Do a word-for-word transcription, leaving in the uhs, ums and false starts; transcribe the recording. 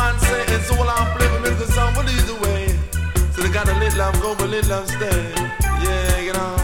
man say it's all I'm playing with the sound will lead the way. So they gotta let love go, but let love stay. Yeah, you know.